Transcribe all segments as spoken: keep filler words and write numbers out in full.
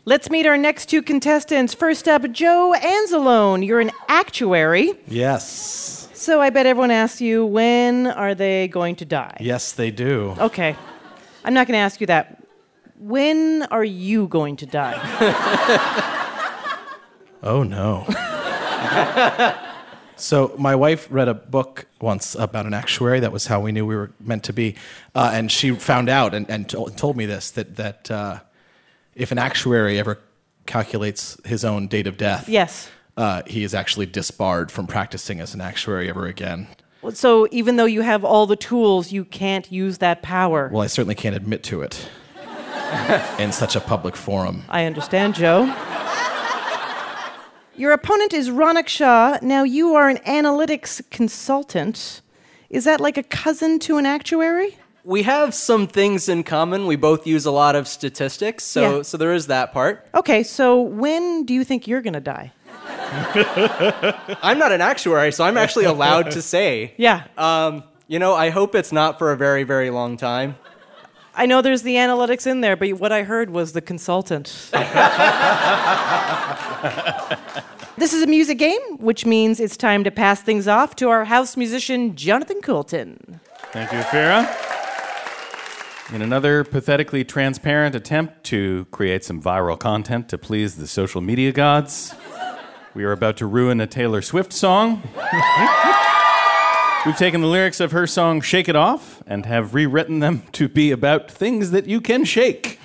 Let's meet our next two contestants. First up, Joe Anzalone. You're an actuary. Yes. So I bet everyone asks you, when are they going to die? Yes, they do. Okay. I'm not going to ask you that. When are you going to die? Oh, no. So my wife read a book once about an actuary. That was how we knew we were meant to be. Uh, and she found out and, and to- told me this, that, that uh, if an actuary ever calculates his own date of death, Yes. uh, he is actually disbarred from practicing as an actuary ever again. So even though you have all the tools, you can't use that power. Well, I certainly can't admit to it in such a public forum. I understand, Joe. Your opponent is Ronak Shah. Now, you are an analytics consultant. Is that like a cousin to an actuary? We have some things in common. We both use a lot of statistics, so Yeah. so there is that part. Okay, so when do you think you're going to die? I'm not an actuary, so I'm actually allowed to say. Yeah. Um, you know, I hope it's not for a very, very long time. I know there's the analytics in there, but what I heard was the consultant. This is a music game, which means it's time to pass things off to our house musician, Jonathan Coulton. Thank you, Farah. In another pathetically transparent attempt to create some viral content to please the social media gods, we are about to ruin a Taylor Swift song. We've taken the lyrics of her song Shake It Off and have rewritten them to be about things that you can shake.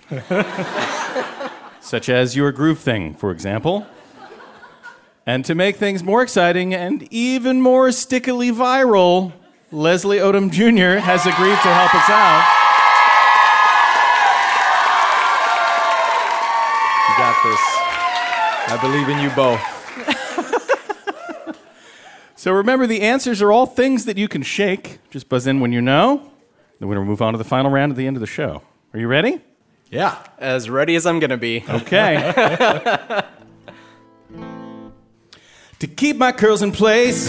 Such as your groove thing, for example. And to make things more exciting and even more stickily viral, Leslie Odom Junior has agreed to help us out. You got this. I believe in you both. So remember, the answers are all things that you can shake. Just buzz in when you know. Then we're going to move on to the final round at the end of the show. Are you ready? Yeah, as ready as I'm going to be. Okay. To keep my curls in place,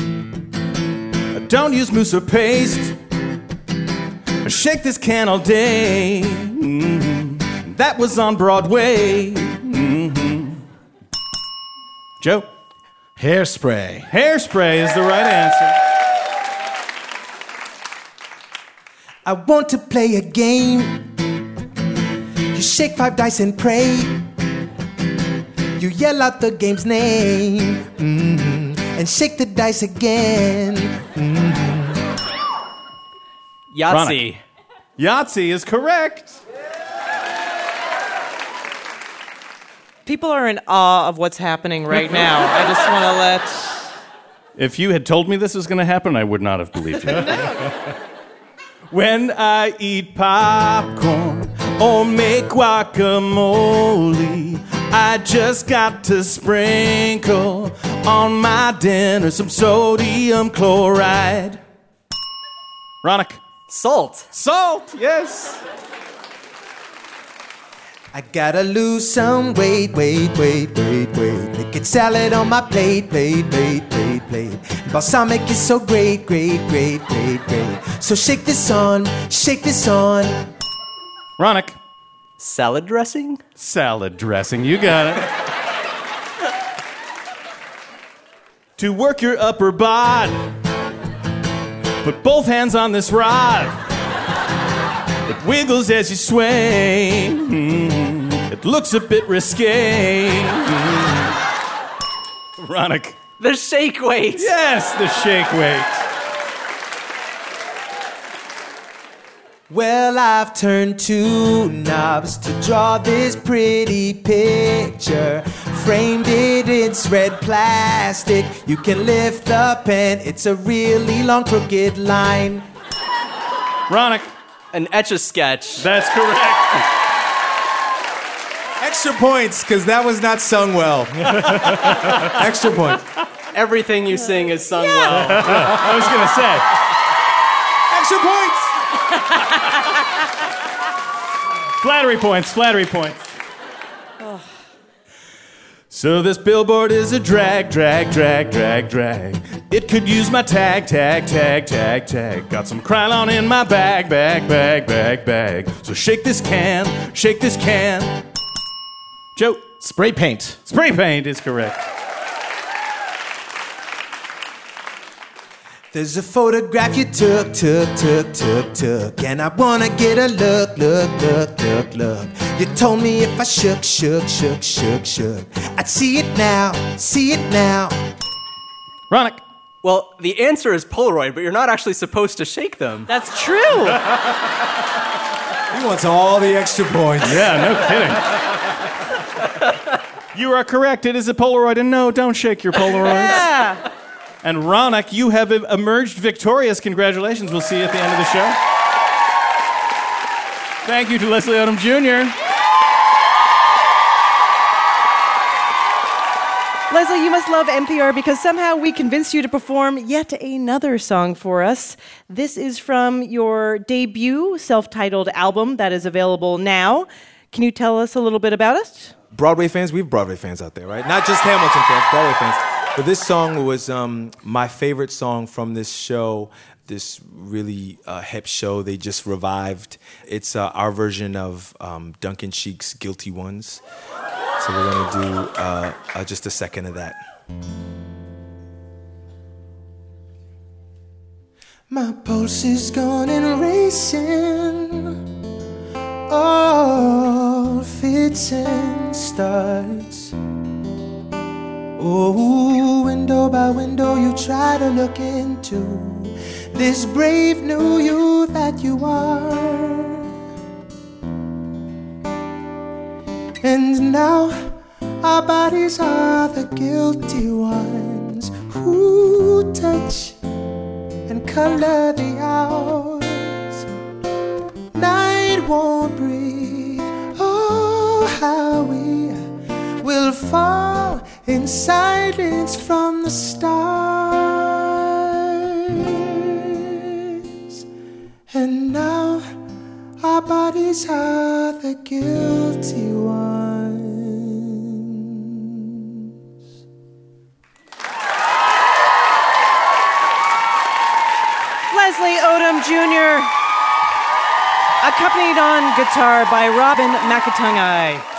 I don't use mousse or paste. I shake this can all day. Mm-hmm. That was on Broadway. Mm-hmm. Joe? Hairspray. Hairspray is the right answer. I want to play a game. You shake five dice and pray. You yell out the game's name. Mm-hmm. And shake the dice again. Mm-hmm. Yahtzee. Yahtzee is correct. People are in awe of what's happening right now. I just want to let... If you had told me this was going to happen, I would not have believed you. When I eat popcorn or make guacamole, I just got to sprinkle on my dinner some sodium chloride. Ronak. Salt. Salt, yes. I gotta lose some weight, wait, wait, wait, wait. Making salad on my plate, plate, plate, plate, plate. Balsamic is so great, great, great, great, great. So shake this on, shake this on. Ronak. Salad dressing? Salad dressing, you got it. To work your upper bod, put both hands on this rod. It wiggles as you sway. Mm-hmm. It looks a bit risque. Mm-hmm. Ronak. The shake weight. Yes, the shake weight. Well, I've turned two knobs to draw this pretty picture. Framed it in red plastic. You can lift the pen. It's a really long crooked line. Ronak. An Etch-a-Sketch. That's correct. Extra points, because that was not sung well. Extra point. Everything you sing is sung Yeah. well. I was going to say. Extra points! Flattery points, flattery points. So this billboard is a drag, drag, drag, drag, drag. It could use my tag, tag, tag, tag, tag. Got some Krylon in my bag, bag, bag, bag, bag. So shake this can, shake this can. Joe. Spray paint. Spray paint is correct. There's a photograph you took, took, took, took, took, and I wanna get a look, look, look, look, look. You told me if I shook, shook, shook, shook, shook, I'd see it now, see it now. Ronick. Well, the answer is Polaroid, but you're not actually supposed to shake them. That's true. He wants all the extra points. Yeah, no kidding. You are correct. It is a Polaroid, and no, don't shake your Polaroids. Yeah. And Ronick, you have emerged victorious. Congratulations. We'll see you at the end of the show. Thank you to Leslie Odom Junior Leslie, you must love N P R because somehow we convinced you to perform yet another song for us. This is from your debut self-titled album that is available now. Can you tell us a little bit about it? Broadway fans, we have Broadway fans out there, right? Not just Hamilton fans, Broadway fans. But this song was um, my favorite song from this show, this really uh, hip show they just revived. It's uh, our version of um, Duncan Sheik's Guilty Ones. So we're gonna do uh, uh, just a second of that. My pulse is gone and racing, all fits and starts. Oh, window by window you try to look into this brave new you that you are. And now our bodies are the guilty ones who touch and color the hours. Night won't breathe, oh how we will fall in silence from the stars. And now our bodies are the guilty ones. Leslie Odom Junior, accompanied on guitar by Robin McAtungai.